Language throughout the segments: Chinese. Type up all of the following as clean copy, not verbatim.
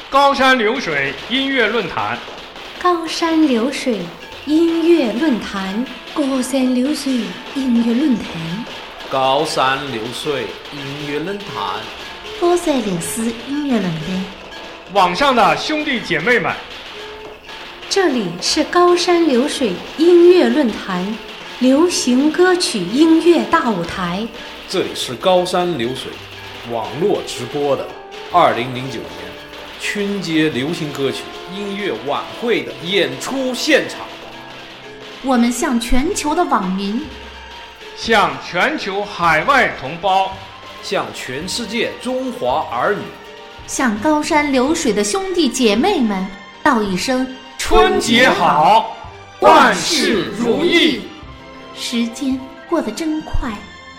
高山流水音乐论坛， 高山流水音乐论坛，高山流水音乐论坛， 高山流水音乐论坛， 高山流水音乐论坛。 网上的兄弟姐妹们， 这里是高山流水音乐论坛，流行歌曲音乐大舞台。 这里是高山流水网络直播的2009年春节流行歌曲音乐晚会的演出现场。 我们向全球的网民， 向全球海外同胞， 向全世界中华儿女， 向高山流水的兄弟姐妹们道一声春节好，万事如意。 时间过得真快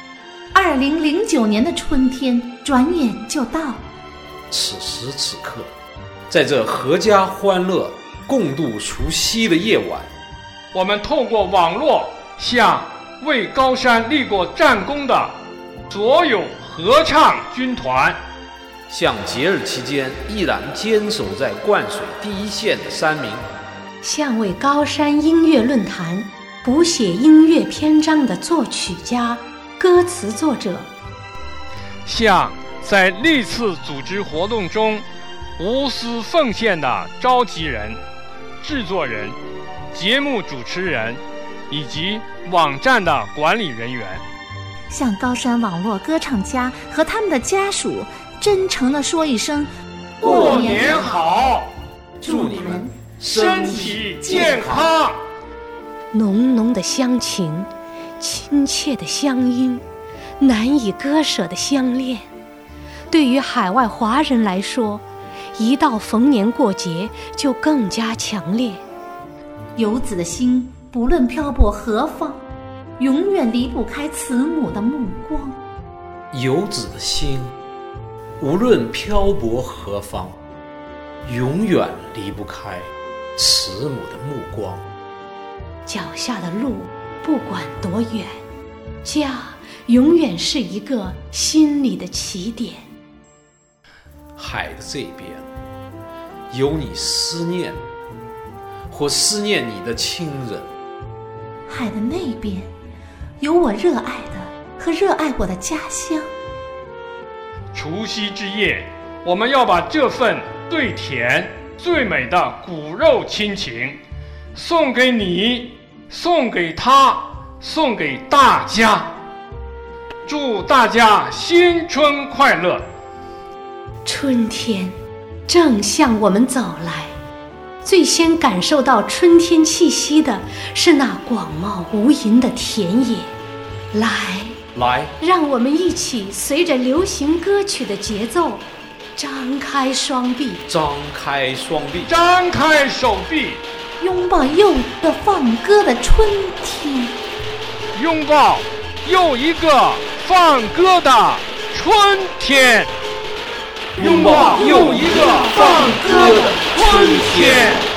，2009年的春天转眼就到。 此时此刻，在这阖家欢乐共度除夕的夜晚， 我们透过网络向为高山立过战功的所有合唱军团， 向节日期间依然坚守在灌水第一线的山民， 向为高山音乐论坛谱写音乐篇章的作曲家、歌词作者， 向在历次组织活动中无私奉献的召集人、制作人、节目主持人以及网站的管理人员， 向高山网络歌唱家和他们的家属真诚地说一声过年好， 祝你们身体健康。 浓浓的乡情，亲切的乡音，难以割舍的相恋。对于海外华人来说，一到逢年过节就更加强烈。 游子的心不论漂泊何方，永远离不开慈母的目光。 游子的心无论漂泊何方，永远离不开慈母的目光。 脚下的路不管多远，家永远是一个心里的起点。 海的这边有你思念或思念你的亲人， 海的那边有我热爱的和热爱我的家乡。 除夕之夜，我们要把这份最甜最美的骨肉亲情送给你，送给他，送给大家。祝大家新春快乐。 春天正向我们走来，最先感受到春天气息的是那广袤无垠的田野。来，让我们一起随着流行歌曲的节奏，张开双臂， 张开双臂， 张开手臂， 拥抱又一个放歌的春天， 拥抱又一个放歌的春天， 拥抱又一个放歌的春天。